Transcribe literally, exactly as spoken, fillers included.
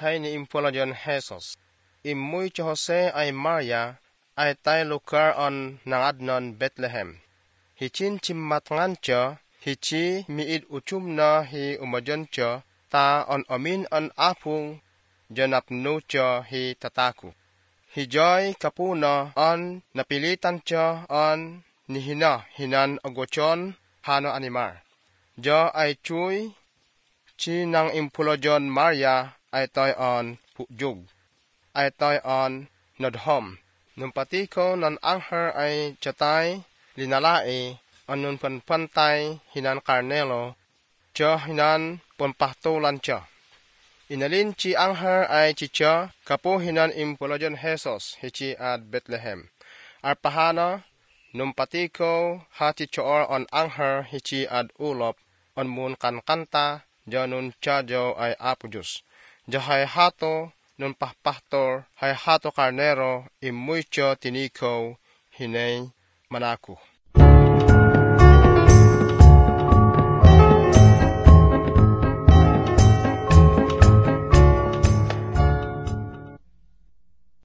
hay ni impolajon Jesus. Immuy ti Jose ay Maria ay tay lugar on nangadnon Bethlehem. Hichin chimmatngan tiyo, hichi miid uchum na hi umajon tiyo, ta on amin on apung janapno tiyo hi tataku. Hijoy kapuna on napilitan tiyo on nihina hinan agochon hano animar. Jo ay chuy chi nang impulajon Maria ay toy on pujug. Ay toy on nodhom. Numpati ko nan angher ay chatay linalai anun panpantay hinan Carnelo, tiyo hinan ponpahtulan tiyo. Inalin chi angher ay chicha kapo hinan impulajon Jesus hichi ad Bethlehem. Arpahana numpati ko hati choor on angher hichi ad ulop on mun kankanta janun chajo ay apujus. Jahay hato nun pahpahtor hay hato karnero imuicho tiniko hinay manaku.